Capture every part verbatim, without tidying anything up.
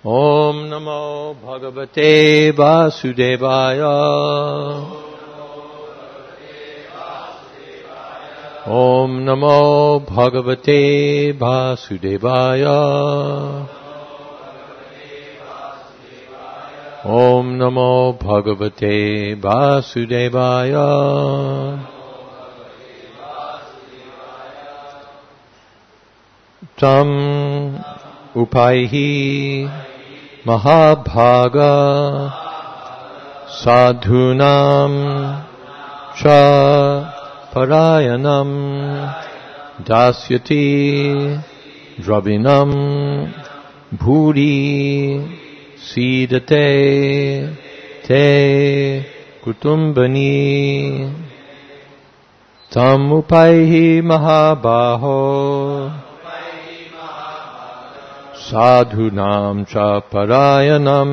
Om Namo Bhagavate Vasudevaya. Om Namo Bhagavate Vasudevaya. Om Namo Bhagavate Vasudevaya. Tam upaihi mahabhaga sadhunam cha parayanam dasyati dravinam bhuri Sidate te kutumbani tam upaihi mahabaho sadhunam cha parayanam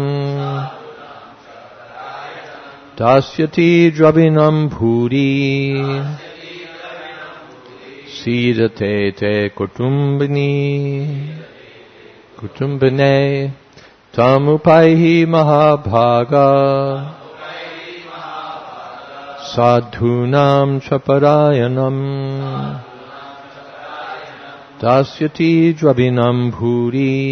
dasyati dravinam bhuri sidate te kutumbani kutumbane tam upaihi mahabhaga sadhunam cha parayanam dasyati dravinam bhuri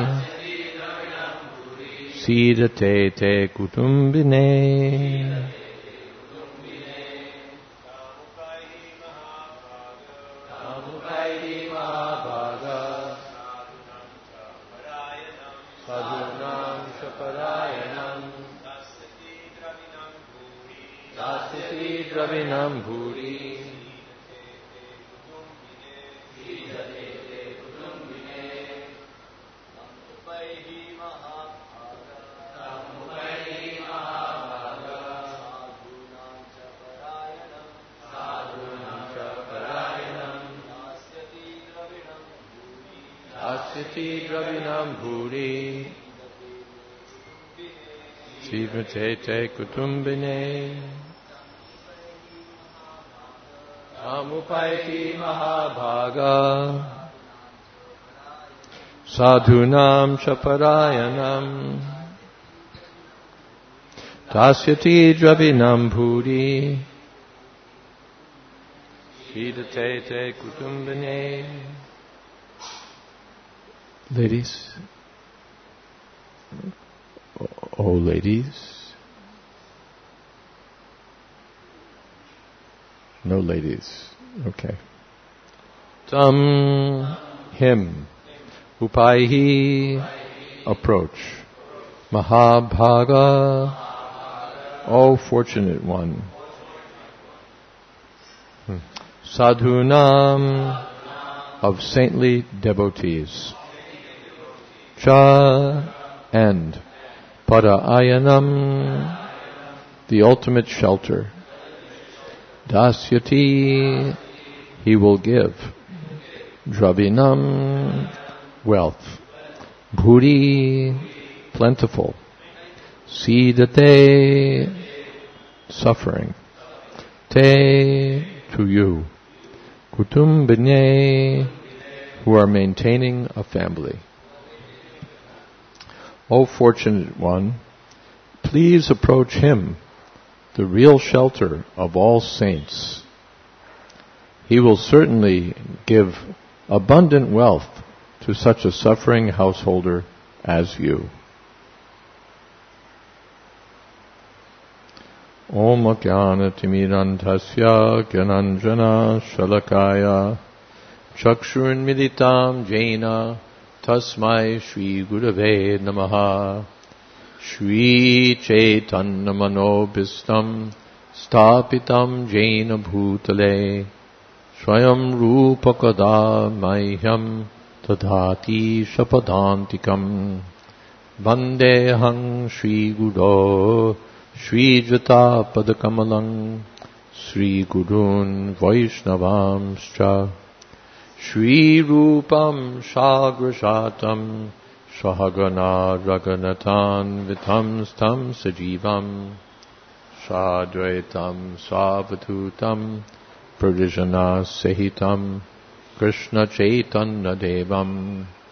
sidate te kutumbine Dravinam bhuri Asyati Dravinam bhuri Sivate te kutumbine Amupaiti mahabhaga sadhunam chaparayanam dasyati dravinam bhuri sidate te kutumbine. Ladies, oh ladies, no ladies, okay. Tam, him, upaihi, approach, mahabhaga, oh fortunate one, sadhunam, of saintly devotees, cha, and parayanam, the ultimate shelter, dasyati, he will give, dravinam, wealth, bhuri, plentiful, sidate, suffering, te, to you, kutumbine, who are maintaining a family. O fortunate one, please approach him, the real shelter of all saints. He will certainly give abundant wealth to such a suffering householder as you. Om Jnana Timirantasya Gyananjana Shalakaya Chakshurunmilitam Jena Tasmai Shri Gurave Namaha. Shri Chaitanya Manobhistam Stapitam Jena Bhutale Swayam Rupa Kada Mahyam Tadhati Shapadantikam Vandehang Shri Guru Shri Jata Padakamalang Shri Gurun Vaishnavamscha Shri Rupam Shagrashatam Sahagana Raganatan Vitam Stam Sajivam Sadvaitam Savatutam Pradijana Sahitam Krishna Chaitanya Devam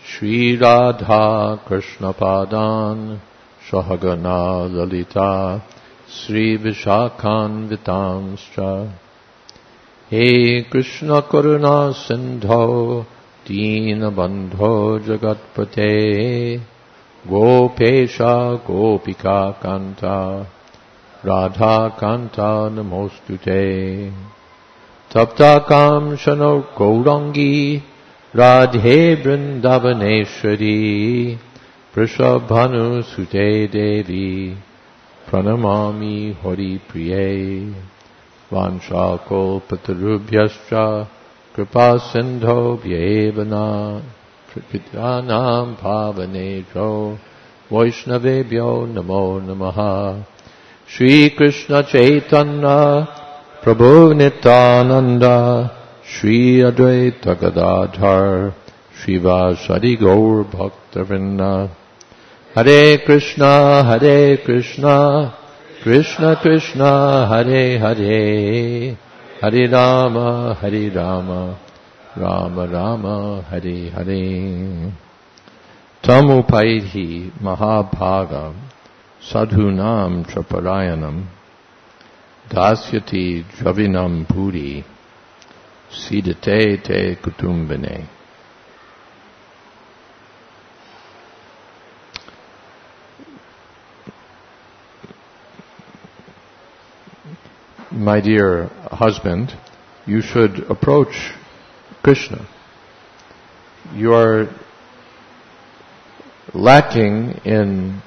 Shri Radha Krishna Padan Sahagana Lalita Sri Vishakhan Vitamscha He Krishna Karuna Sindho Dina Bandho Jagatpate Gopesha Gopika Kanta Radha Kanta Namostute Tapta Kam Shano Gaurangi Radhe Vrindavaneshwari Prishabhanu Sute Devi Pranamami Hari Priye Vanshakol Patarubhyascha Kripa Sindho Vyevana Pripityanam Pavanejo Vaishnavebhyo Namo Namaha Shri Krishna Chaitanya Prabhu Nityananda Shri Advaita Gadadhar Srivasadi Gaur Bhaktavinda Hare Krishna Hare Krishna Krishna Krishna Hare Hare Hare Rama Hare Rama Rama Rama Hare Hare Tamupaihi Mahabhaga Sadhunam Traparayanam Dasyati Dravinam Puri Sidate Te Kutumbane. My dear husband, you should approach Krishna. You are lacking in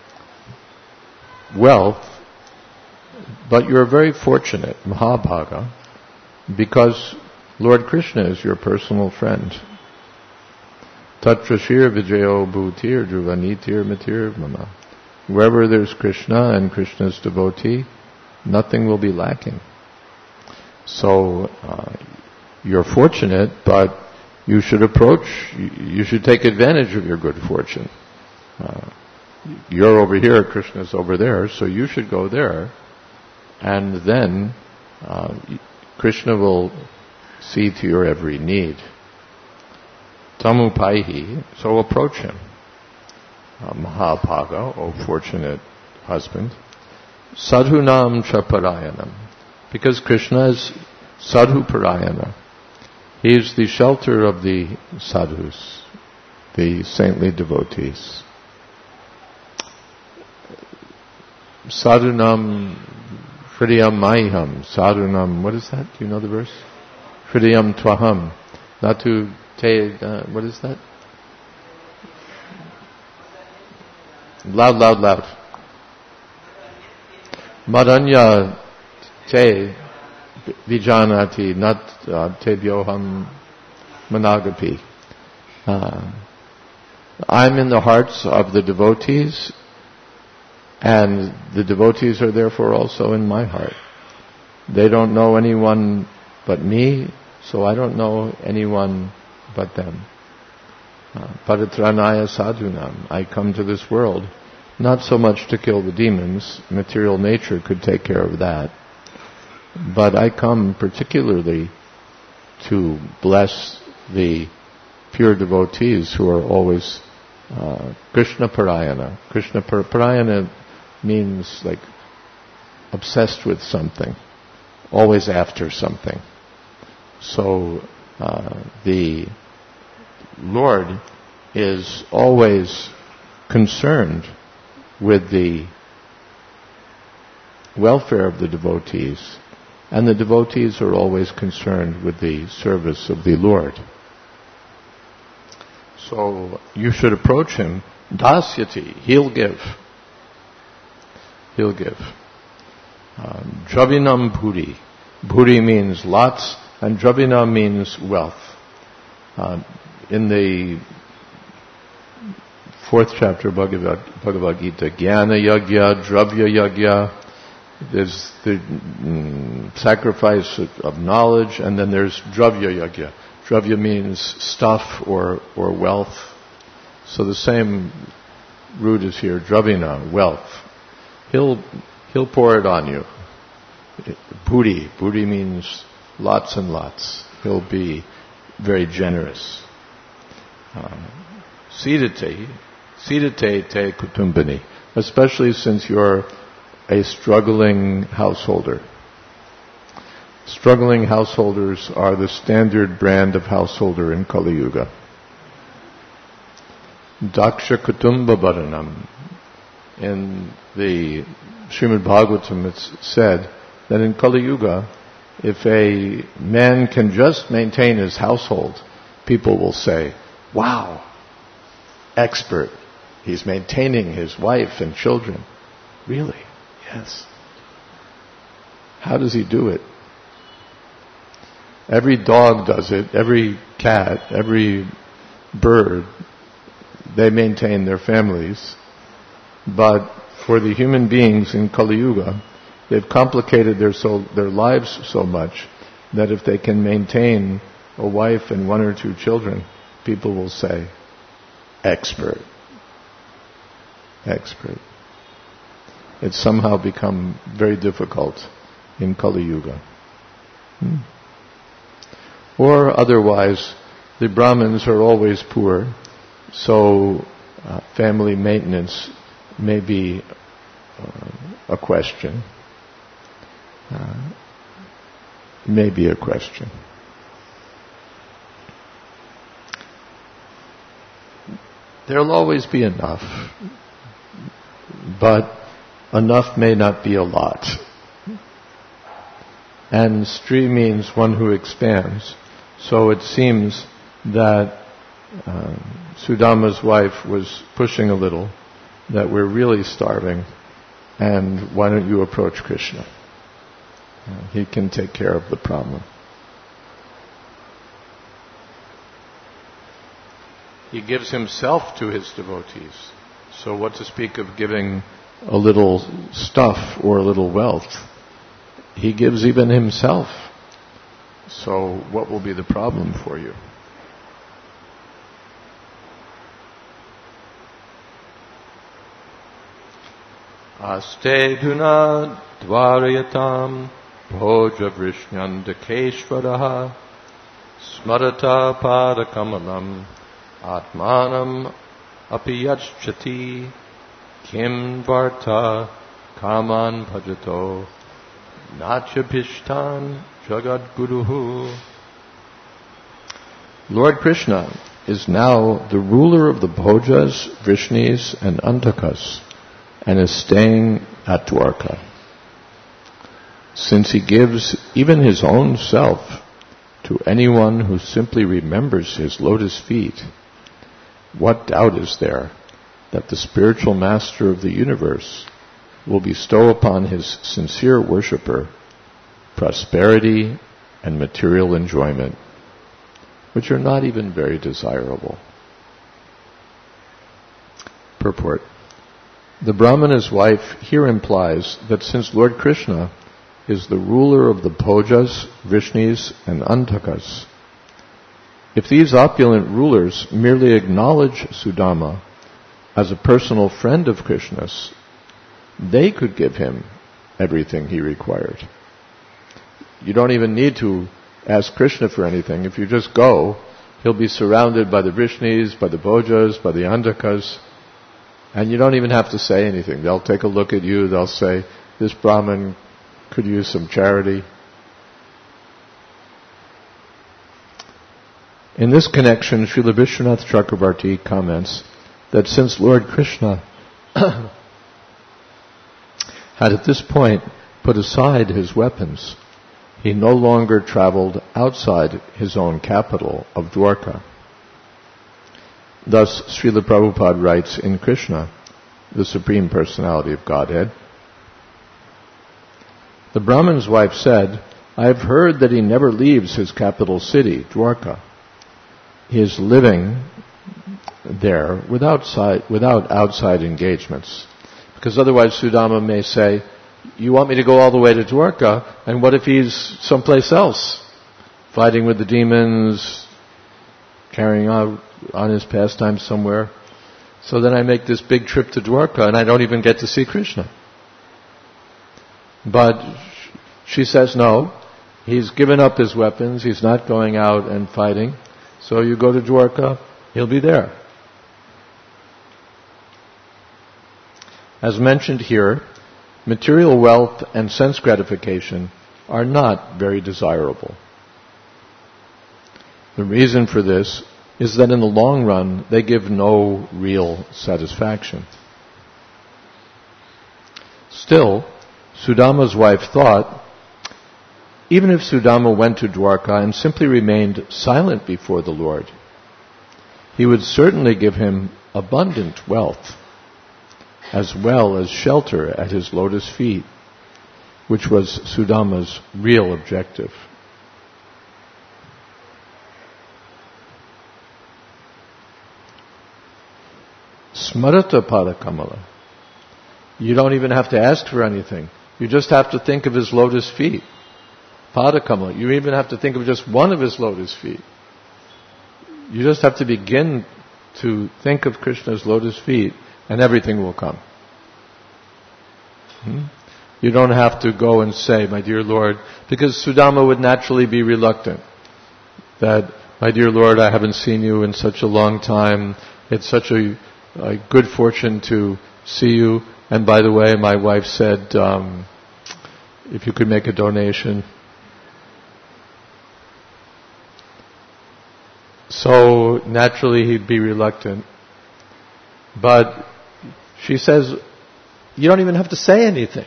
wealth, but you're very fortunate, Mahabhaga, because Lord Krishna is your personal friend. Tatra shir vijayo bhutir druvanitir matir mama. Wherever there's Krishna and Krishna's devotee, nothing will be lacking. So uh, you're fortunate, but you should approach, you should take advantage of your good fortune. Uh, you're over here, Krishna's over there, so you should go there, and then uh, Krishna will see to your every need. Tamupaihi, so approach him. Uh, Mahabhaga, O fortunate husband. Sadhunam Traparayanam, because Krishna is Sadhu Parayana. He is the shelter of the sadhus, the saintly devotees. Sadhunam Hridayam Maiham, Sadhunam, what is that? Do you know the verse? Hridayam Twaham, Natu Te, uh, what is that? Loud, loud, loud. Madanya Te Vijanati, not uh, Te Vyoham Managapi. Uh, I'm in the hearts of the devotees, and the devotees are therefore also in my heart. They don't know anyone but me, so I don't know anyone but them. Uh, Paritranaya sadhunam. I come to this world not so much to kill the demons. Material nature could take care of that. But I come particularly to bless the pure devotees who are always uh, Krishna Parayana. Krishna par- Parayana means like obsessed with something, always after something. So uh, the Lord is always concerned with the welfare of the devotees, and the devotees are always concerned with the service of the Lord. So you should approach him. Dasyati, he'll give. He'll give. Um, Dravinam Bhuri. Bhuri means lots, and Dravina means wealth. Uh, in the fourth chapter of Bhagavad, Bhagavad Gita, Jnana Yagya, Dravya Yagya, there's the mm, sacrifice of, of knowledge, and then there's Dravya Yagya. Dravya means stuff or, or wealth. So the same root is here, Dravina, wealth. He'll, he'll pour it on you. Bhuri, Bhuri means lots and lots. He'll be very generous. Uh, Sidate, sidate te kutumbini, especially since you're a struggling householder. Struggling householders are the standard brand of householder in Kali Yuga. Daksha Kutumba Bharanam. In the Srimad Bhagavatam it's said that in Kali Yuga, if a man can just maintain his household, people will say, wow, expert. He's maintaining his wife and children. Really? Yes. How does he do it? Every dog does it, every cat, every bird, they maintain their families. But for the human beings in Kali Yuga, they've complicated their, so, their lives so much that if they can maintain a wife and one or two children, people will say, expert. Expert. It's somehow become very difficult in Kali Yuga. Hmm. Or otherwise, the Brahmins are always poor, so uh, family maintenance may be uh, a question. Uh, may be a question. There'll always be enough, but enough may not be a lot. And Stri means one who expands. So it seems that uh, Sudama's wife was pushing a little, that we're really starving, and why don't you approach Krishna? Uh, he can take care of the problem. He gives himself to his devotees. So what to speak of giving a little stuff or a little wealth? He gives even himself. So what will be the problem for you? Aste dhuna dvarayatam bhoja vrishnandakeshvaraha smarata padakamalam atmanam apiyachati kim varta kaman bhajato nachabhishtan jagat guruhu. Lord Krishna is now the ruler of the Bhojas, Vrishnis and Antakas and is staying at Dwarka. Since he gives even his own self to anyone who simply remembers his lotus feet, what doubt is there that the spiritual master of the universe will bestow upon his sincere worshipper prosperity and material enjoyment, which are not even very desirable. Purport. The Brahmana's wife here implies that since Lord Krishna is the ruler of the Bhojas, Vrishnis and Antakas, if these opulent rulers merely acknowledge Sudama as a personal friend of Krishna's, they could give him everything he required. You don't even need to ask Krishna for anything. If you just go, he'll be surrounded by the Vrishnis, by the Bhojas, by the Antakas, and you don't even have to say anything. They'll take a look at you, they'll say, this Brahmin could use some charity. In this connection, Srila Vishwanath Chakravarti comments that since Lord Krishna had at this point put aside his weapons, he no longer traveled outside his own capital of Dwarka. Thus, Srila Prabhupada writes in Krishna, the Supreme Personality of Godhead, the Brahman's wife said, I have heard that he never leaves his capital city, Dwarka. He is living there without, side, without outside engagements. Because otherwise Sudama may say, you want me to go all the way to Dwarka, and what if he's someplace else, fighting with the demons, carrying out on his pastime somewhere? So then I make this big trip to Dwarka and I don't even get to see Krishna. But she says no, he's given up his weapons, he's not going out and fighting, so you go to Dwarka, he'll be there. As mentioned here, material wealth and sense gratification are not very desirable. The reason for this is that in the long run, they give no real satisfaction. Still, Sudama's wife thought, even if Sudama went to Dwarka and simply remained silent before the Lord, he would certainly give him abundant wealth, as well as shelter at his lotus feet, which was Sudama's real objective. Smarata Padakamala. You don't even have to ask for anything. You just have to think of his lotus feet. Padakamala. You even have to think of just one of his lotus feet. You just have to begin to think of Krishna's lotus feet and everything will come. Hmm? You don't have to go and say, my dear Lord, because Sudama would naturally be reluctant. That, my dear Lord, I haven't seen you in such a long time. It's such a, a good fortune to see you. And by the way, my wife said, um, if you could make a donation. So naturally he'd be reluctant. But she says, you don't even have to say anything.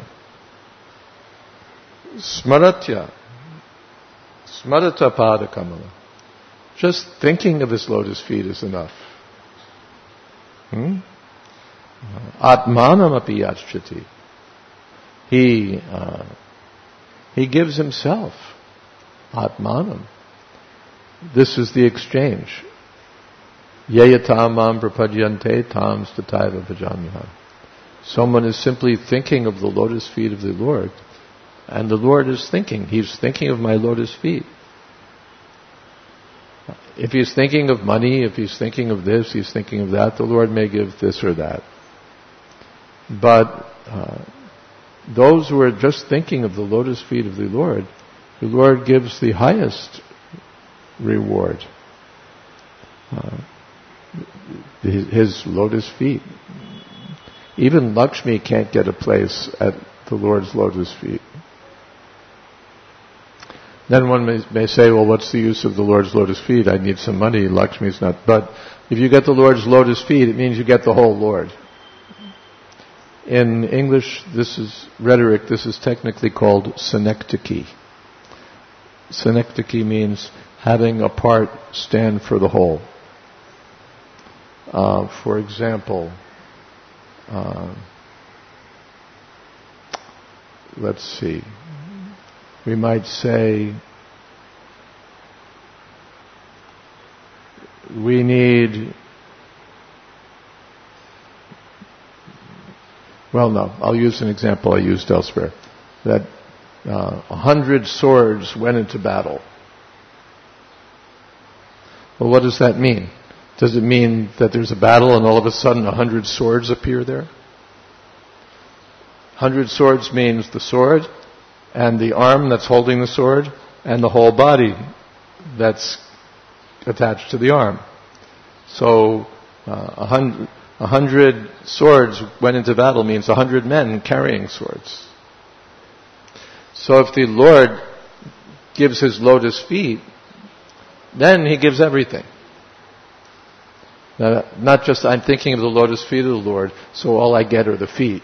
Smaratya. Smarata Padakamala. Just thinking of his lotus feet is enough. Hmm? Atmanam api yachchati. He, uh, he gives himself. Atmanam. This is the exchange. Yeyatamam prapadyante tam stataiva bhajamiham. Someone is simply thinking of the lotus feet of the Lord, and the Lord is thinking. He's thinking of my lotus feet. If he's thinking of money, if he's thinking of this, he's thinking of that, the Lord may give this or that. But uh, those who are just thinking of the lotus feet of the Lord, the Lord gives the highest reward. Uh, his, his lotus feet. Even Lakshmi can't get a place at the Lord's lotus feet. Then one may, may say, well, what's the use of the Lord's lotus feet? I need some money. Lakshmi's not. But if you get the Lord's lotus feet, it means you get the whole Lord. In English, this is rhetoric, this is technically called synecdoche. Synecdoche means having a part stand for the whole. Uh, for example, uh, let's see. We might say we need, well no, I'll use an example I used elsewhere, that uh, a hundred swords went into battle. Well, what does that mean? Does it mean that there's a battle and all of a sudden a hundred swords appear there? Hundred swords means the sword, and the arm that's holding the sword, and the whole body that's attached to the arm. So uh, a, hundred, a hundred swords went into battle means a hundred men carrying swords. So if the Lord gives his lotus feet, then he gives everything. Now, not just I'm thinking of the lotus feet of the Lord, so all I get are the feet.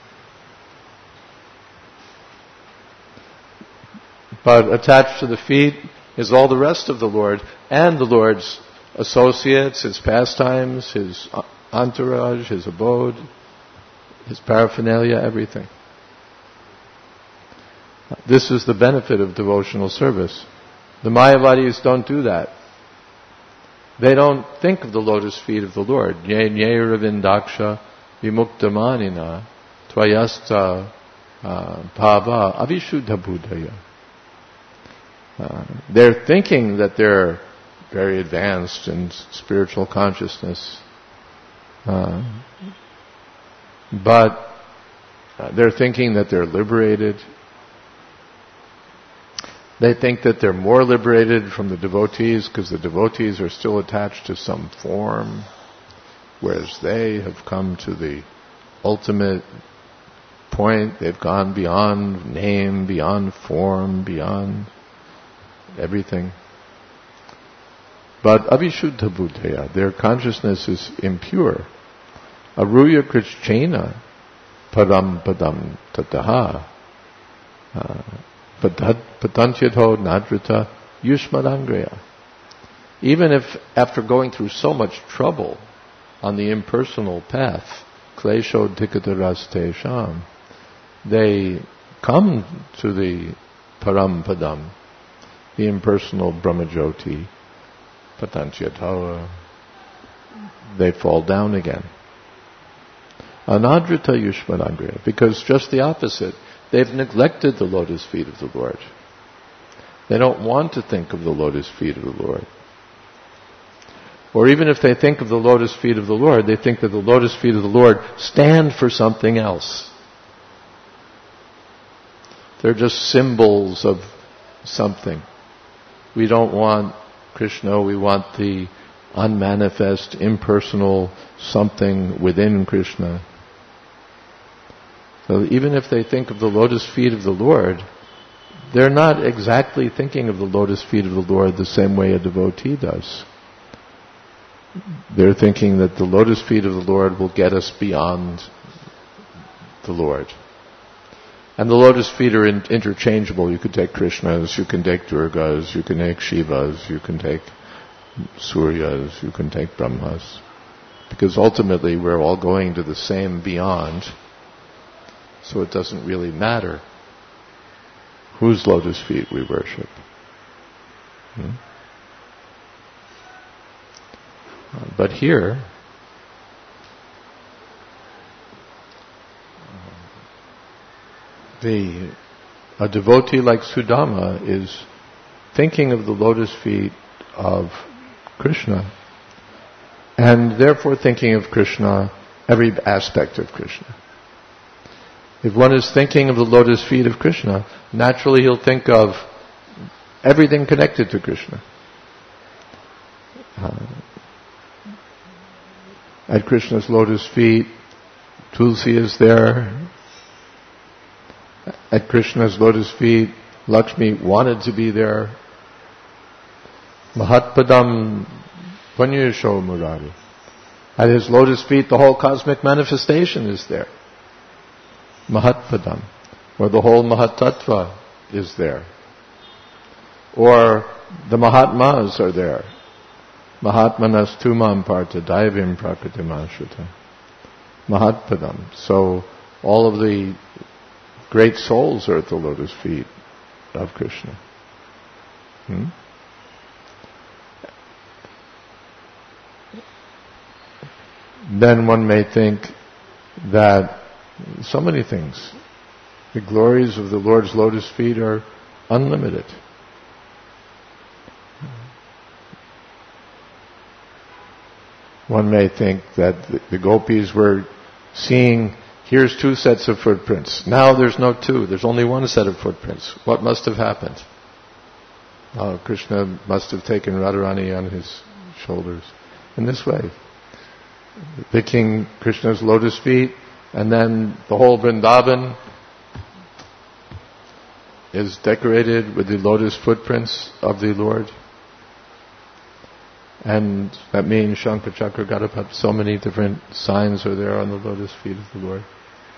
But attached to the feet is all the rest of the Lord and the Lord's associates, his pastimes, his entourage, his abode, his paraphernalia, everything. This is the benefit of devotional service. The Mayavadis don't do that. They don't think of the lotus feet of the Lord. Ye ravindaksha vimuktamanina tvayasta bhava avishuddha buddhaya. Uh, they're thinking that they're very advanced in spiritual consciousness. Uh, but uh, they're thinking that they're liberated. They think that they're more liberated from the devotees because the devotees are still attached to some form, whereas they have come to the ultimate point. They've gone beyond name, beyond form, beyond everything. But Avishuddha Buddhaya, their consciousness is impure. Aruya Krishchena Param Padam Tataha Patantyatho Nadrita Yushmadangreya. Even if after going through so much trouble on the impersonal path, Klesho Dikataras Sham, they come to the Param Padam, the impersonal Brahmajyoti, Patantyatho, they fall down again. Anadrita Yushmadangreya, because just the opposite. They've neglected the lotus feet of the Lord. They don't want to think of the lotus feet of the Lord. Or even if they think of the lotus feet of the Lord, they think that the lotus feet of the Lord stand for something else. They're just symbols of something. We don't want Krishna, we want the unmanifest, impersonal something within Krishna. So even if they think of the lotus feet of the Lord, they're not exactly thinking of the lotus feet of the Lord the same way a devotee does. They're thinking that the lotus feet of the Lord will get us beyond the Lord. And the lotus feet are in- interchangeable. You could take Krishna's, you can take Durga's, you can take Shiva's, you can take Surya's, you can take Brahma's. Because ultimately we're all going to the same beyond. So it doesn't really matter whose lotus feet we worship. Hmm? Uh, but here, the a devotee like Sudama is thinking of the lotus feet of Krishna, and therefore thinking of Krishna, every aspect of Krishna. If one is thinking of the lotus feet of Krishna, naturally he'll think of everything connected to Krishna. Uh, at Krishna's lotus feet, Tulsi is there. At Krishna's lotus feet, Lakshmi wanted to be there. Mahatpadam Panyusho Murari. At his lotus feet, the whole cosmic manifestation is there. Mahatpadam, or the whole Mahatattva is there. Or the Mahatmas are there. Mahatmanas tumam parta daivim prakritimashruta. Mahatpadam. So all of the great souls are at the lotus feet of Krishna. Hmm? Then one may think that so many things, the glories of the Lord's lotus feet are unlimited. One may think that the, the gopis were seeing, here's two sets of footprints. Now there's no two, there's only one set of footprints. What must have happened? Oh, Krishna must have taken Radharani on his shoulders. In this way, picking Krishna's lotus feet, and then the whole Vrindavan is decorated with the lotus footprints of the Lord. And that means Shankha Chakra Gadapat, so many different signs are there on the lotus feet of the Lord.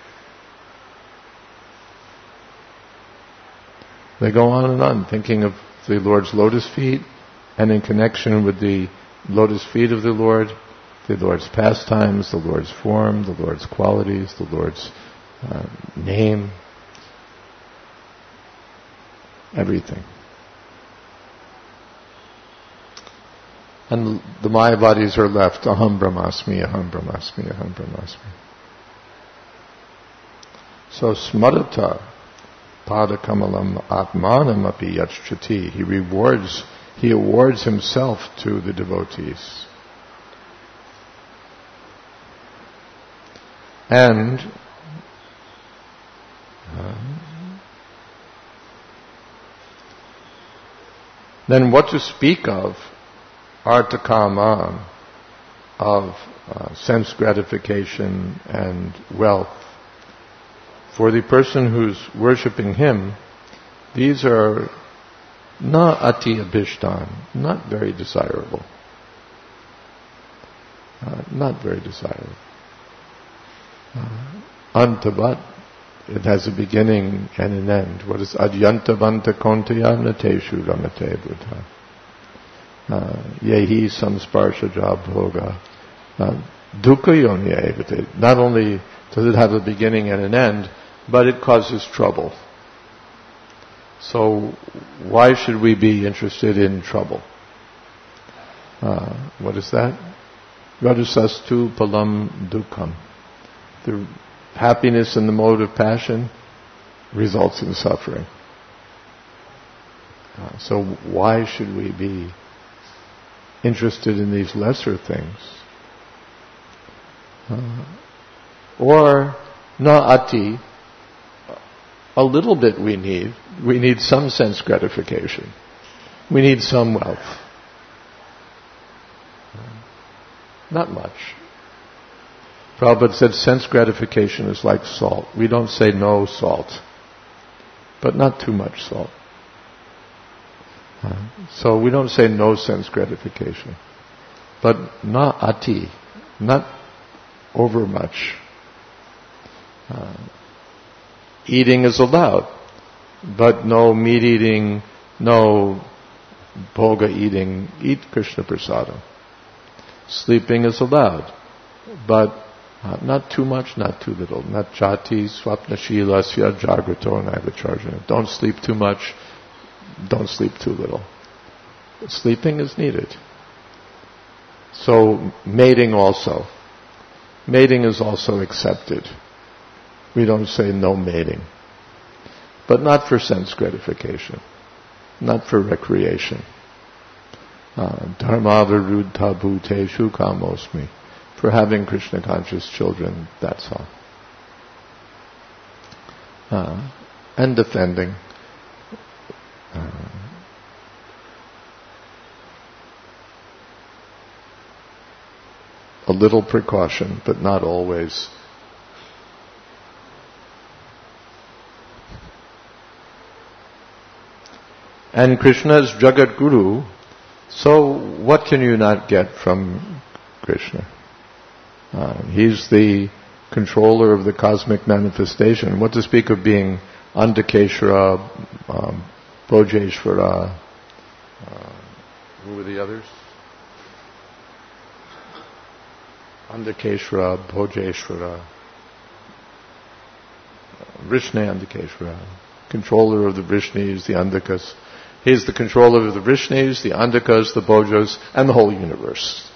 They go on and on, thinking of the Lord's lotus feet, and in connection with the lotus feet of the Lord, the Lord's pastimes, the Lord's form, the Lord's qualities, the Lord's uh, name, everything. And the Mayavadis are left, aham brahmasmi, aham brahmasmi, aham brahmasmi. So smarata padakamalam atmanam api yachchati. He rewards, he awards himself to the devotees. And uh, then what to speak of artakama, of uh, sense gratification and wealth, for the person who's worshipping him, these are na ati abhishtan, not very desirable. Uh, not very desirable. Uh, antavat, it has a beginning and an end. What is adyantavanta kontaya nateshu ramate buddha? Yehi samsparsha bhoga. Dukkha yoni evate. Not only does it have a beginning and an end, but it causes trouble. So why should we be interested in trouble? Uh, what is that? Rajasastu palam dukkham. The happiness in the mode of passion results in suffering. Uh, so why should we be interested in these lesser things? Uh, or na ati, a little bit we need. We need some sense gratification. We need some wealth. Not much. Prabhupada said sense gratification is like salt. We don't say no salt, but not too much salt. Uh, so we don't say no sense gratification, but na ati, not over much. Uh, eating is allowed, but no meat eating, no bhoga eating. Eat Krishna prasadam. Sleeping is allowed, but uh, not too much, not too little. Not jati swapna shilasya jagrato nivacharjana. Don't sleep too much, don't sleep too little. Sleeping is needed. So mating also. Mating is also accepted. We don't say no mating. But not for sense gratification. Not for recreation. Dharma viruddha bhuteshu kamosmi. For having Krishna conscious children, that's all. Uh, and defending. Uh, a little precaution, but not always. And Krishna is Jagat Guru, so what can you not get from Krishna? Uh, he's the controller of the cosmic manifestation. What to speak of being Andakeshwara, um, Bhojeshwara, uh, who were the others? Andakeshwara, Bhojeshwara, Vrishna Andakeshwara, controller of the Vrishnis, the Andakas. He's the controller of the Vrishnis, the Andakas, the Bhojas, and the whole universe.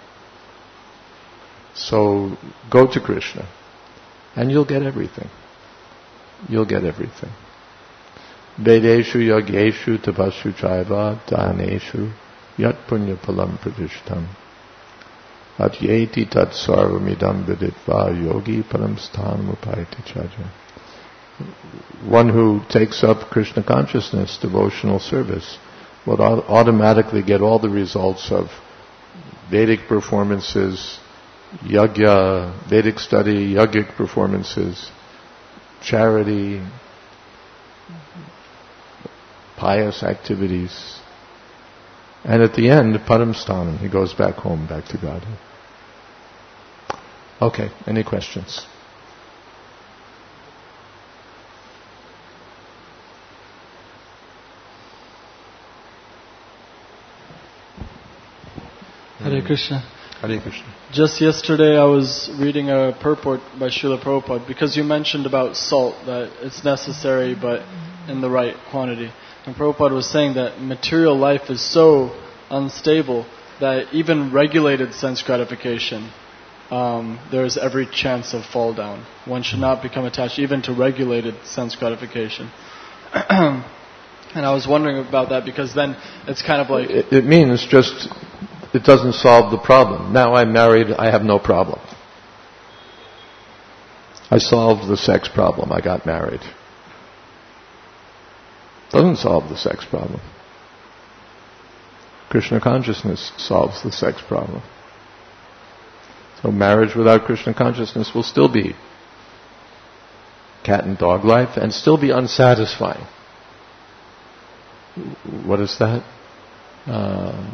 So go to Krishna, and you'll get everything. You'll get everything. Vedeshu yageshu tapashu chaiva daneshu yat punya palam pradishtam atyeti tat sarvamidam viditva yogi param sthanam upayati chaja. One who takes up Krishna consciousness, devotional service, will automatically get all the results of Vedic performances, yajna, Vedic study, yogic performances, charity, pious activities. And at the end, Paramsthanam, he goes back home, back to Godhead. Okay, any questions? Hare Krishna. Hare Krishna. Just yesterday I was reading a purport by Srila Prabhupada, because you mentioned about salt, that it's necessary but in the right quantity. And Prabhupada was saying that material life is so unstable that even regulated sense gratification, um, there is every chance of fall down. One should not become attached even to regulated sense gratification. And I was wondering about that, because then it's kind of like... It, it means just... It doesn't solve the problem. Now I'm married, I have no problem. I solved the sex problem, I got married. Doesn't solve the sex problem. Krishna consciousness solves the sex problem. So marriage without Krishna consciousness will still be cat and dog life and still be unsatisfying. What is that? Uh,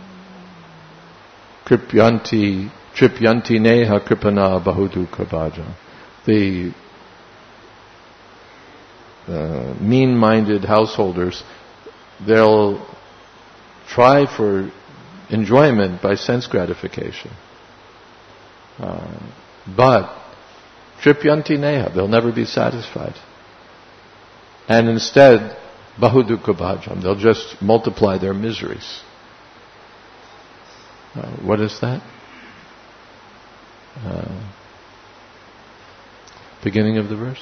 Kripyanti, tripyanti neha kripana bahudukha bhaja. The uh, mean-minded householders, they'll try for enjoyment by sense gratification. Uh, but tripyanti neha, they'll never be satisfied. And instead, bahudukha bhajam, they'll just multiply their miseries. Uh, what is that? Uh, beginning of the verse.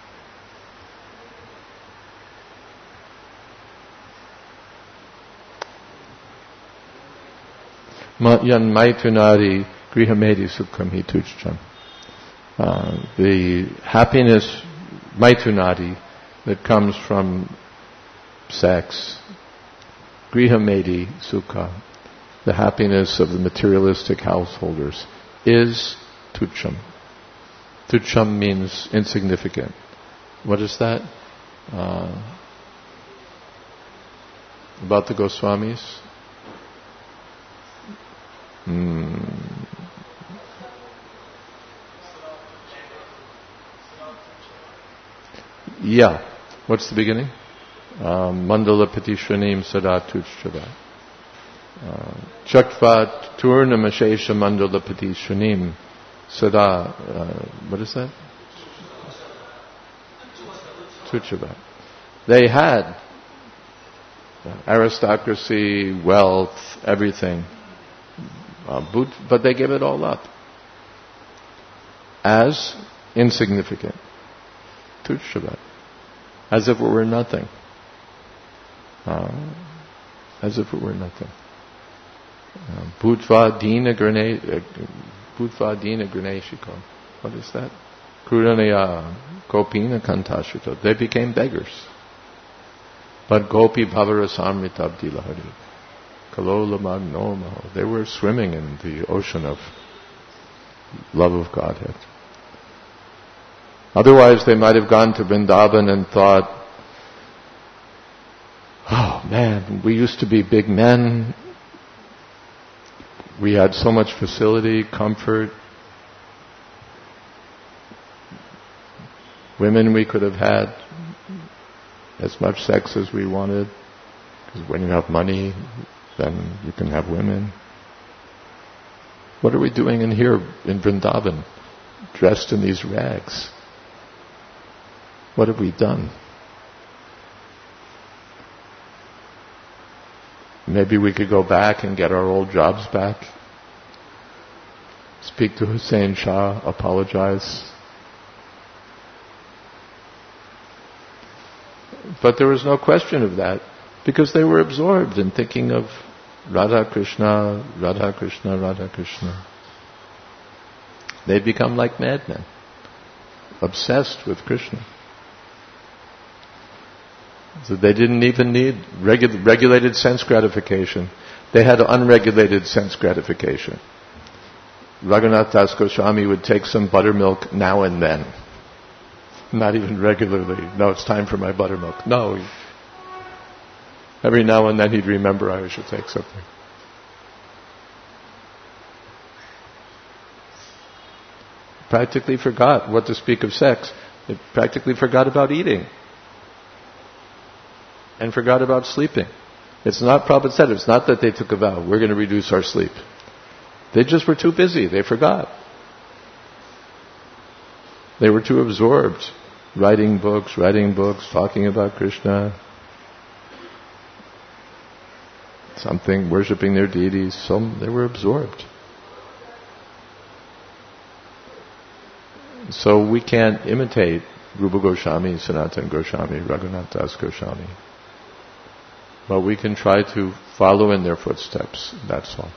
Yan maitunari grihamedi sukham hitucham. Uh, the happiness, maitunari, that comes from sex, grihamedi sukha, the happiness of the materialistic householders, is tucham. Tucham means insignificant. What is that? Uh, about the Goswamis? Hmm. Yeah. What's the beginning? Um, Mandala Patishwanim Sada Tuchchava. Chaktva Turnamashesha Mandala Patishwanim Sada. Uh, what is that? Tuchchava. They had aristocracy, wealth, everything. Uh, but they gave it all up as insignificant. Tuchchava. As if it were nothing. Uh, as if it were nothing. Bhutva dina Bhutva dina graneshiko. What is that? Krudanaya gopina kantashita. They became beggars. But gopi bhavarasamrita abdilahari. Kalola magnomaho. They were swimming in the ocean of love of Godhead. Otherwise, they might have gone to Vrindavan and thought, oh man, we used to be big men. We had so much facility, comfort. Women we could have had as much sex as we wanted. Because when you have money, then you can have women. What are we doing in here in Vrindavan, dressed in these rags? What have we done? Maybe we could go back and get our old jobs back. Speak to Hussain Shah, apologize. But there was no question of that, because they were absorbed in thinking of Radha Krishna, Radha Krishna, Radha Krishna. They'd become like madmen, obsessed with Krishna. So they didn't even need regu- regulated sense gratification. They had unregulated sense gratification. Raghunath Das Goswami would take some buttermilk now and then. Not even regularly. No, it's time for my buttermilk. No. He, every now and then he'd remember I should take something. Practically forgot what to speak of sex. They practically forgot about eating. And forgot about sleeping. It's not, Prabhupada said, it's not that they took a vow, we're going to reduce our sleep. They just were too busy, they forgot. They were too absorbed, writing books, writing books, talking about Krishna, something, worshipping their deities, some, they were absorbed. So we can't imitate Rupa Goswami, Sanatana Goswami, Raghunath Das Goswami. But we can try to follow in their footsteps, that's all.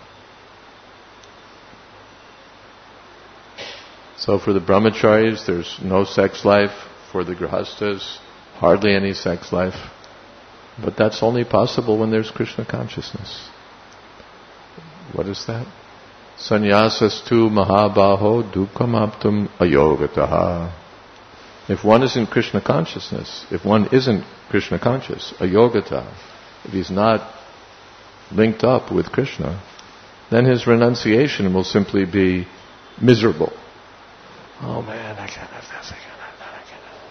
So for the brahmacharis, there's no sex life. For the grihastas, hardly any sex life. But that's only possible when there's Krishna consciousness. What is that? Sannyasas tu mahabaho dukkam aptum ayogataha. If one is in Krishna consciousness, if one isn't Krishna conscious, a yogata, if he's not linked up with Krishna, then his renunciation will simply be miserable. Oh man, I can't have this, I can't have that,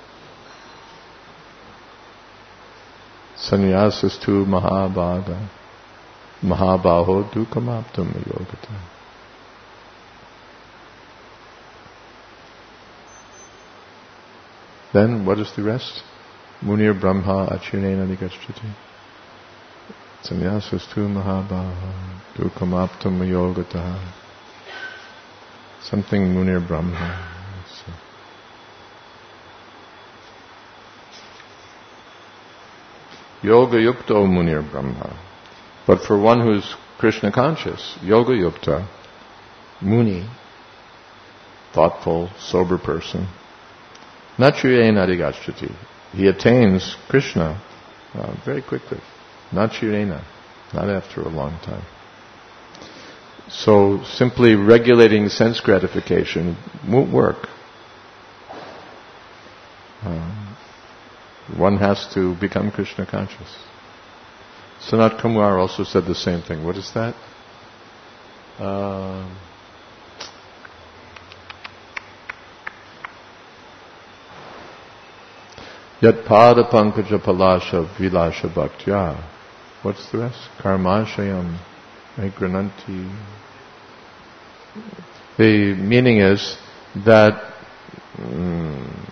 I can't have that. Sannyasas tu mahabhaga, mahabhaho dukkhamaptam yogata. Then, what is the rest? Munir Brahma Achirena Nigacchati. Sannyasas tu mahabhaha dukkhamaptam yogata. Something Munir Brahma. So. Yoga yukto Munir Brahma. But for one who's Krishna conscious, yoga yukta, muni, thoughtful, sober person, nachirena adhigacchati. He attains Krishna uh, very quickly. Nachirena, not after a long time. So simply regulating sense gratification won't work. Um, one has to become Krishna conscious. Sanat Kumar also said the same thing. What is that? Uh, Yat pada pankaja palasha vilasha bhaktya. What's the rest? Karmashayam agrananti. The meaning is that um,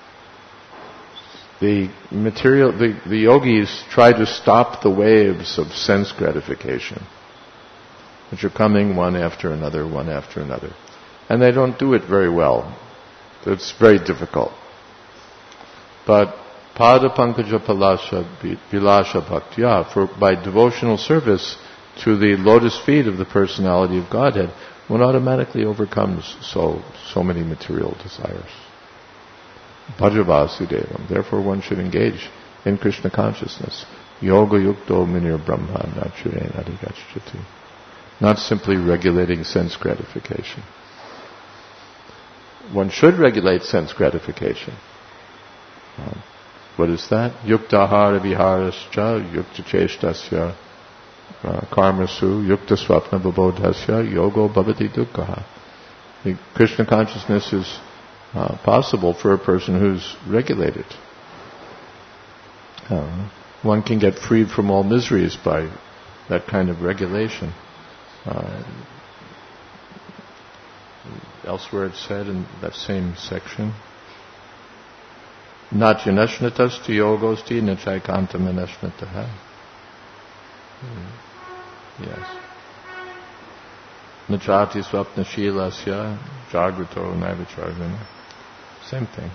the material, the, the yogis try to stop the waves of sense gratification, which are coming one after another, one after another. And they don't do it very well. It's very difficult. But pada pankaja palasha vilasha bhaktya, for by devotional service to the lotus feet of the personality of Godhead, one automatically overcomes so so many material desires. Bhajavasudevam. Therefore one should engage in Krishna consciousness. Yoga yukto minir brahma nachirena adhigacchati. Not simply regulating sense gratification. One should regulate sense gratification. Um, what is that? Yukta ahara viharascha, yukta cheshtasya, uh, karmasu, yukta swapna babodhasya, yogo bhavati dukkha. The Krishna consciousness is uh, possible for a person who's regulated. Uh, one can get freed from all miseries by that kind of regulation. Uh, elsewhere it's said in that same section, Natyanashnatas tu yogosti nachaikantam anashnataha. Yes. Nachati swapna shilasya jagrato naivacharvina. Same thing.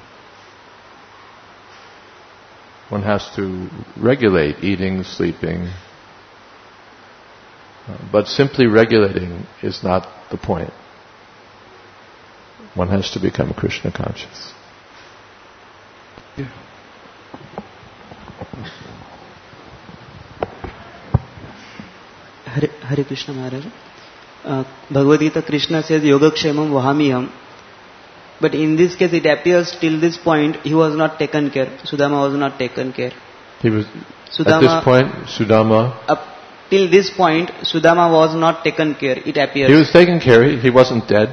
One has to regulate eating, sleeping, uh, but simply regulating is not the point. One has to become Krishna conscious. Hare, Hare Krishna Maharaj. Uh, Bhagavad Gita, Krishna says, Yogakshemam vahamiham. But in this case, it appears till this point, he was not taken care. Sudama was not taken care. He was, Sudama, at this point, Sudama... Up till this point, Sudama was not taken care, it appears. He was taken care of. He wasn't dead.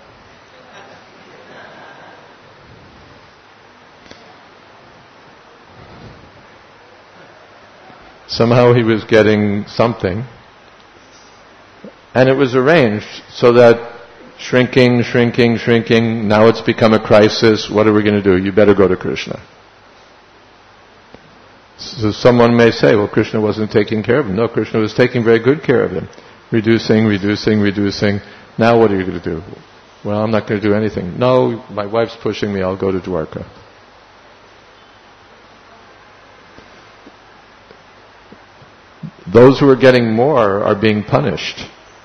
Somehow he was getting something. And it was arranged so that shrinking, shrinking, shrinking, now it's become a crisis. What are we going to do? You better go to Krishna. So someone may say, well, Krishna wasn't taking care of him. No, Krishna was taking very good care of him. Reducing, reducing, reducing. Now what are you going to do? Well, I'm not going to do anything. No, my wife's pushing me. I'll go to Dwarka. Those who are getting more are being punished.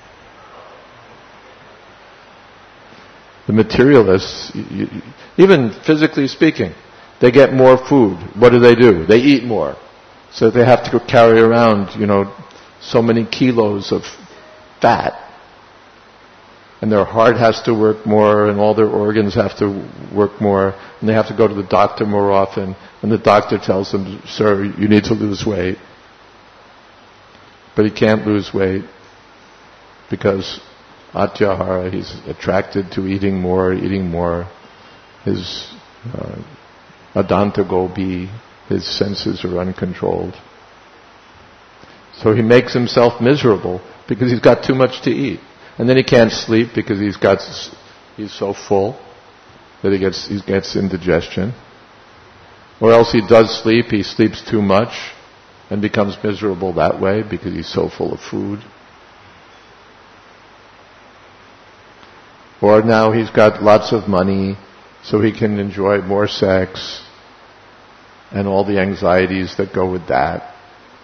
The materialists, even physically speaking, they get more food. What do they do? They eat more. So they have to carry around, you know, so many kilos of fat. and their heart has to work more, and all their organs have to work more, and they have to go to the doctor more often, and the doctor tells them, sir, you need to lose weight. But he can't lose weight because atyahara, he's attracted to eating more, eating more. His uh, adanta gopi, his senses are uncontrolled. So he makes himself miserable because he's got too much to eat. And then he can't sleep because he's got he's so full that he gets he gets indigestion. Or else he does sleep, he sleeps too much and becomes miserable that way because he's so full of food. Or now he's got lots of money, so he can enjoy more sex and all the anxieties that go with that.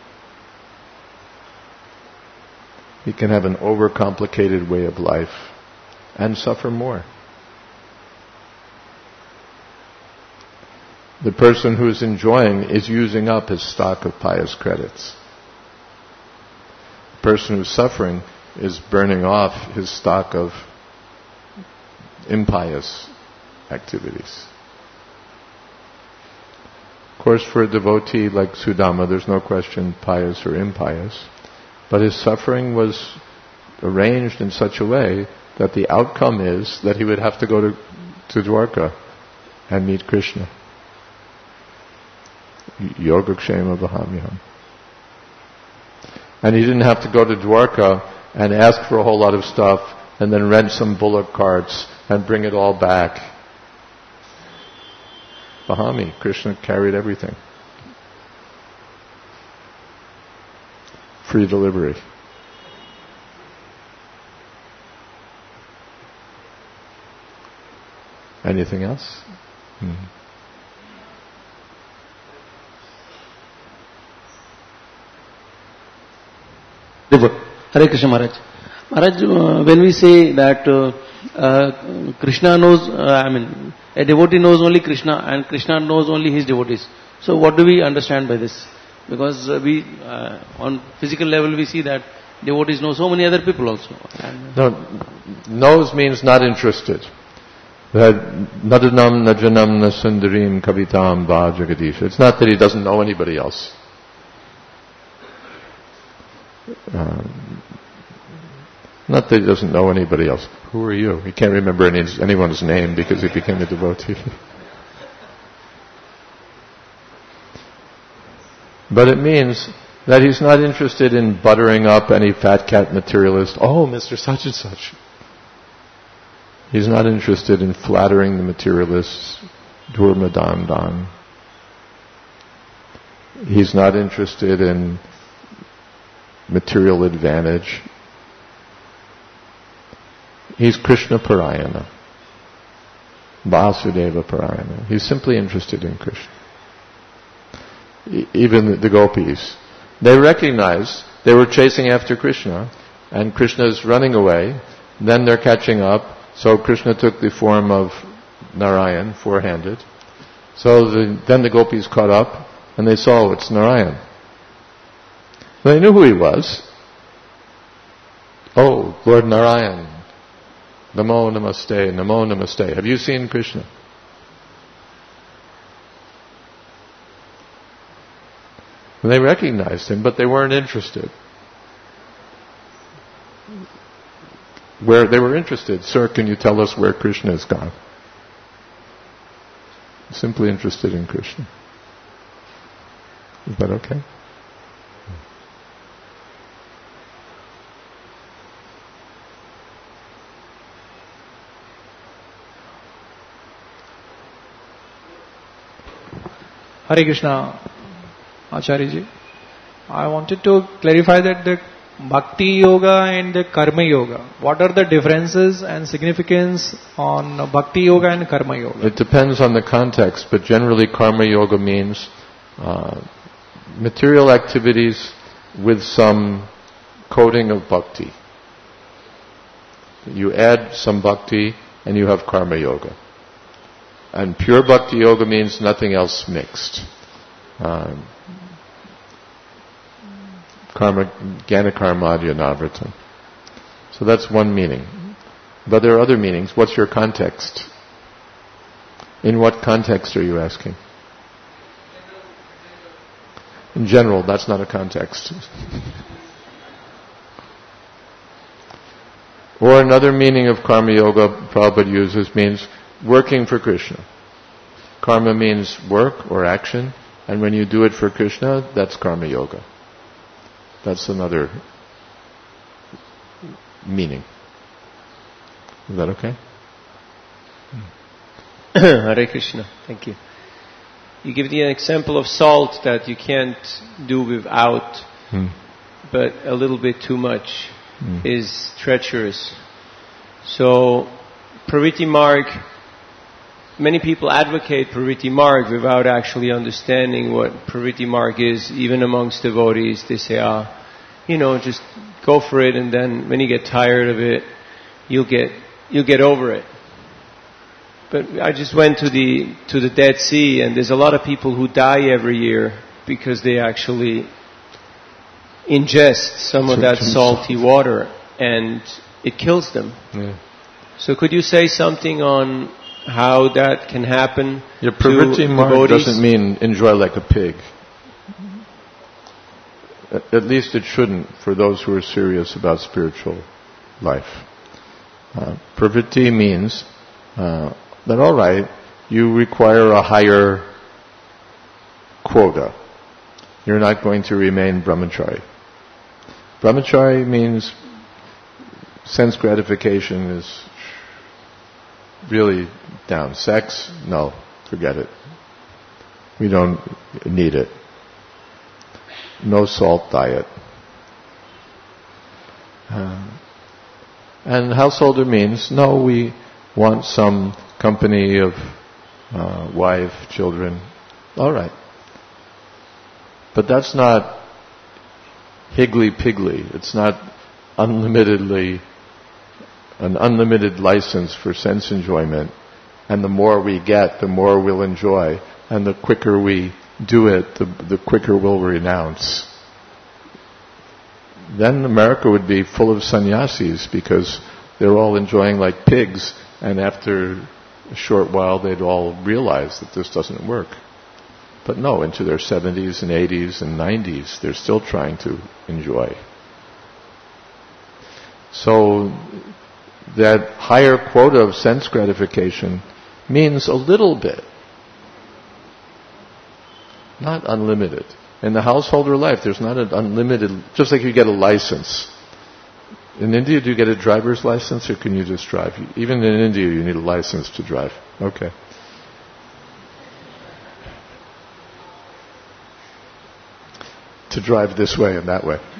He can have an overcomplicated way of life and suffer more. The person who is enjoying is using up his stock of pious credits. The person who's suffering is burning off his stock of impious activities. Of course, for a devotee like Sudama, there's no question pious or impious, but his suffering was arranged in such a way that the outcome is that he would have to go to, to Dwarka and meet Krishna. Yogakshema Vahamyam. And he didn't have to go to Dwarka and ask for a whole lot of stuff and then rent some bullock carts and bring it all back. Vahami, Krishna carried everything. Free delivery. Anything else? Hmm. Hare Krishna Maharaj. Maharaj, uh, when we say that uh, uh, Krishna knows, uh, I mean, a devotee knows only Krishna and Krishna knows only his devotees. So what do we understand by this? Because uh, we, uh, on physical level, we see that devotees know so many other people also. And no, knows means not interested. Nadanam najanam nasundarim kavitam va jagadisha. It's not that he doesn't know anybody else. Um, not that he doesn't know anybody else. Who are you? He can't remember any, anyone's name because he became a devotee. But it means that he's not interested in buttering up any fat cat materialist. Oh, Mister Such and Such. He's not interested in flattering the materialists. Durmadandan. He's not interested in material advantage. He's Krishna Parayana. Vasudeva Parayana. He's simply interested in Krishna. E- even the, the gopis. They recognize they were chasing after Krishna, and Krishna is running away. Then they're catching up. So Krishna took the form of Narayan, four-handed. So the, then the gopis caught up, and they saw, oh, it's Narayan. They knew who he was. Oh, Lord Narayan. Namo Namaste, Namo Namaste. Have you seen Krishna? And they recognized him, but they weren't interested. Where they were interested, sir, can you tell us where Krishna is gone? Simply interested in Krishna. Is that okay? Hare Krishna, Acharya ji. I wanted to clarify that the Bhakti Yoga and the Karma Yoga, what are the differences and significance on Bhakti Yoga and Karma Yoga? It depends on the context, but generally Karma Yoga means uh, material activities with some coating of Bhakti. You add some Bhakti and you have Karma Yoga. And pure Bhakti Yoga means nothing else mixed. Um, karma, Jnana Karmadya Navritam. So that's one meaning. But there are other meanings. What's your context? In what context are you asking? In general, that's not a context. Or another meaning of karma yoga Prabhupada uses means working for Krishna. Karma means work or action, and when you do it for Krishna, that's karma yoga. That's another meaning. Is that okay? Hare Krishna. Thank you. You give the example of salt that you can't do without, hmm. but a little bit too much hmm. is treacherous. So, Pravritti Marg, many people advocate Pravritti Marg without actually understanding what Pravritti Marg is. Even amongst devotees, they say, ah, you know, just go for it, and then when you get tired of it, you'll get you'll get over it. But I just went to the to the Dead Sea, and there's a lot of people who die every year because they actually ingest some of that salty water, and it kills them. Yeah. So could you say something on how that can happen? Your Pravritti Marg doesn't mean enjoy like a pig. At least it shouldn't for those who are serious about spiritual life. Uh, Pravritti means uh, that, all right, you require a higher quota. You're not going to remain brahmachari. Brahmachari means sense gratification is really down. Sex, no, forget it. We don't need it. No salt diet. Uh, and householder means, no, we want some company of uh, wife, children. All right. But that's not higgly-piggly. It's not unlimitedly, an unlimited license for sense enjoyment. And the more we get, the more we'll enjoy. And the quicker we do it, the, the quicker we'll renounce. Then America would be full of sannyasis because they're all enjoying like pigs, and after a short while they'd all realize that this doesn't work. But no, into their seventies and eighties and nineties, they're still trying to enjoy. So that higher quota of sense gratification means a little bit. Not unlimited. In the householder life, there's not an unlimited, just like you get a license. In India, do you get a driver's license, or can you just drive? Even in India, you need a license to drive. Okay. To drive this way and that way.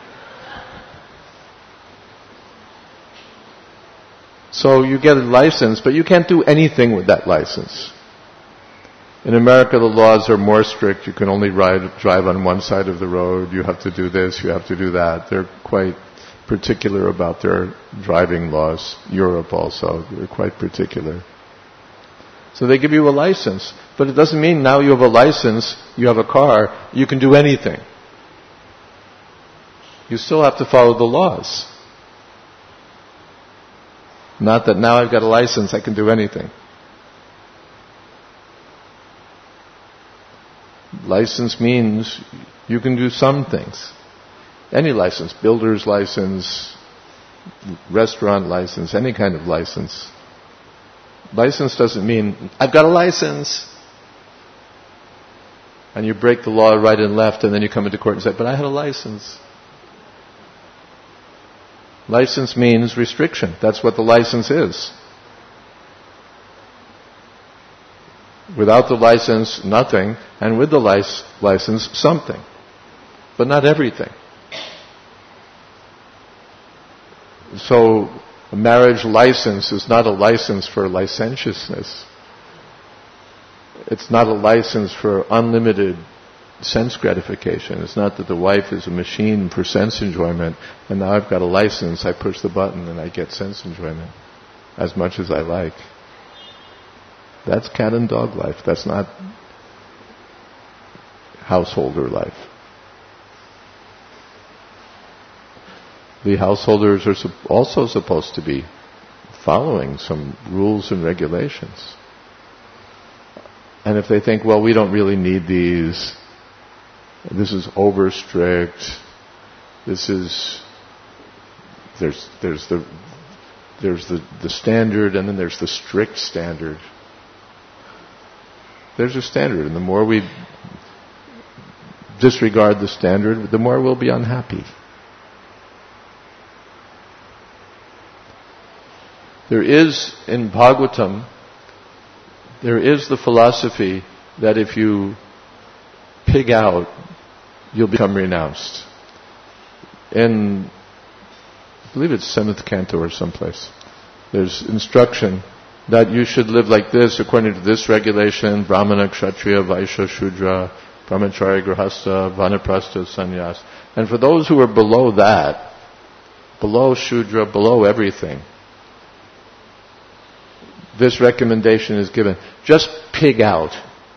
So you get a license, but you can't do anything with that license. In America, the laws are more strict. You can only ride, drive on one side of the road. You have to do this, you have to do that. They're quite particular about their driving laws. Europe also, they're quite particular. So they give you a license, but it doesn't mean now you have a license, you have a car, you can do anything. You still have to follow the laws. Not that now I've got a license, I can do anything. License means you can do some things. Any license, builder's license, restaurant license, any kind of license. License doesn't mean, I've got a license. And you break the law right and left, and then you come into court and say, but I had a license. License means restriction. That's what the license is. Without the license, nothing, and with the lic- license, something. But not everything. So, a marriage license is not a license for licentiousness. It's not a license for unlimited sense gratification. It's not that the wife is a machine for sense enjoyment, and now I've got a license, I push the button and I get sense enjoyment as much as I like. That's cat and dog life. That's not householder life. The householders are also supposed to be following some rules and regulations. And if they think, well, we don't really need these, this is over strict, this is, there's there's the there's the, the standard, and then there's the strict standard. There's a standard, and the more we disregard the standard, the more we'll be unhappy. There is, in Bhagavatam, there is the philosophy that if you pig out, you'll become renounced. In, I believe it's seventh canto or someplace, there's instruction that you should live like this according to this regulation: Brahmana, Kshatriya, Vaishya, Shudra, Brahmachari, Grihastha, Vanaprastha, Sannyas. And for those who are below that, below Shudra, below everything, this recommendation is given. Just pig out.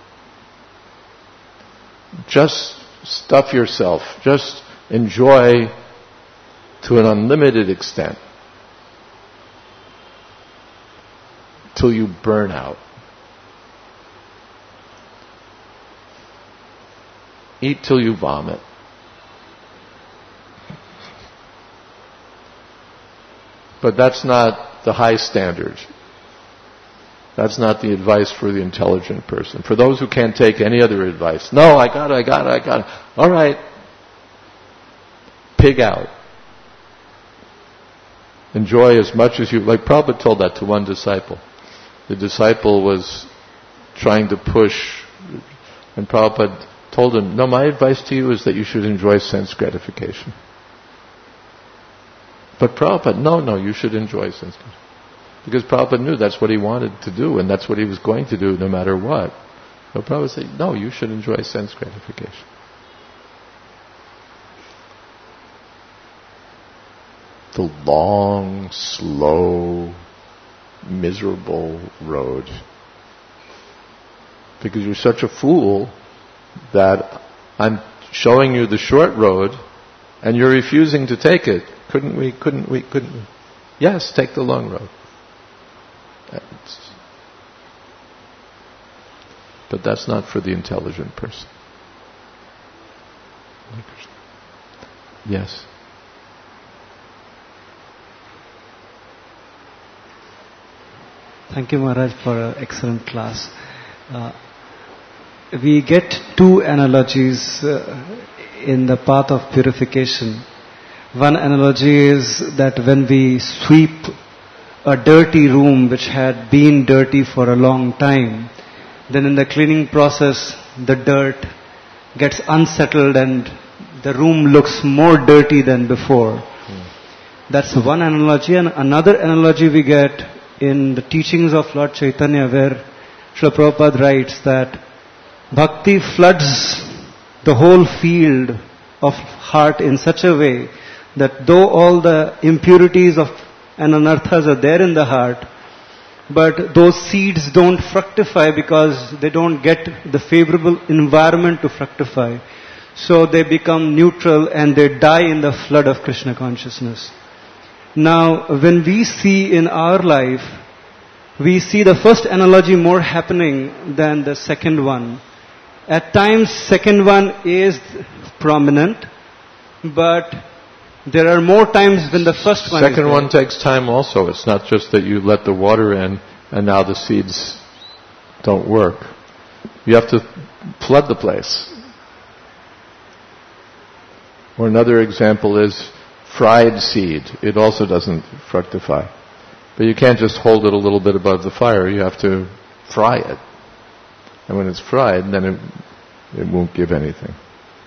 Just stuff yourself. Just enjoy to an unlimited extent till you burn out. Eat till you vomit. But that's not the high standard. That's not the advice for the intelligent person. For those who can't take any other advice, no, I got it, I got it, I got it. All right. Pig out. Enjoy as much as you... Like Prabhupada told that to one disciple. The disciple was trying to push, and Prabhupada told him, no, my advice to you is that you should enjoy sense gratification. But Prabhupada, no, no, you should enjoy sense gratification. Because Prabhupada knew that's what he wanted to do, and that's what he was going to do no matter what. So Prabhupada said, no, you should enjoy sense gratification. The long, slow, miserable road. Because you're such a fool that I'm showing you the short road and you're refusing to take it. Couldn't we, couldn't we, couldn't we? Yes, take the long road. That's, but that's not for the intelligent person. Yes. Thank you, Maharaj, for an excellent class. Uh, we get two analogies uh, in the path of purification. One analogy is that when we sweep a dirty room which had been dirty for a long time, then in the cleaning process, the dirt gets unsettled and the room looks more dirty than before. Mm. That's one analogy. And another analogy we get in the teachings of Lord Chaitanya, where Srila Prabhupada writes that bhakti floods the whole field of heart in such a way that though all the impurities of and anarthas are there in the heart, but those seeds don't fructify because they don't get the favorable environment to fructify. So they become neutral and they die in the flood of Krishna consciousness. Now, when we see in our life, we see the first analogy more happening than the second one. At times, second one is prominent, but there are more times when the first one Second is one takes time also. It's not just that you let the water in and now the seeds don't work. You have to flood the place. Or another example is fried seed. It also doesn't fructify. But you can't just hold it a little bit above the fire. You have to fry it. And when it's fried, then it, it won't give anything.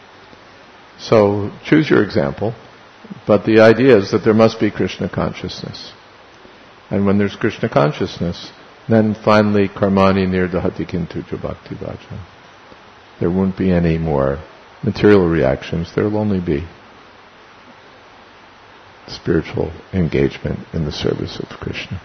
So choose your example. But the idea is that there must be Krishna consciousness. And when there's Krishna consciousness, then finally karmani nirdahati kintuja bhakti vacha. There won't be any more material reactions. There will only be spiritual engagement in the service of Krishna.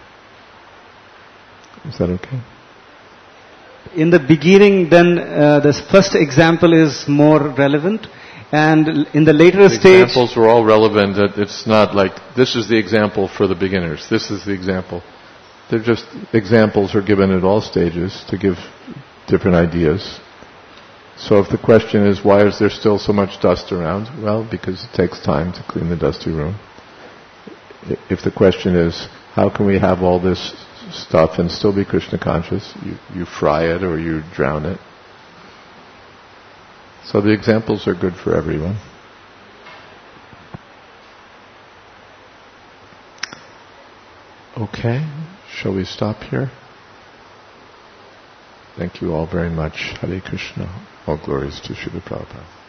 Is that okay? In the beginning, then uh, the first example is more relevant. And in the later the stage... examples are all relevant. It's not like, this is the example for the beginners. This is the example. they're just examples are given at all stages to give different ideas. So if the question is, why is there still so much dust around? Well, because it takes time to clean the dusty room. If the question is, how can we have all this stuff and still be Krishna conscious? You, you fry it or you drown it. So the examples are good for everyone. Okay, shall we stop here? Thank you all very much. Hare Krishna. All glories to Srila Prabhupada.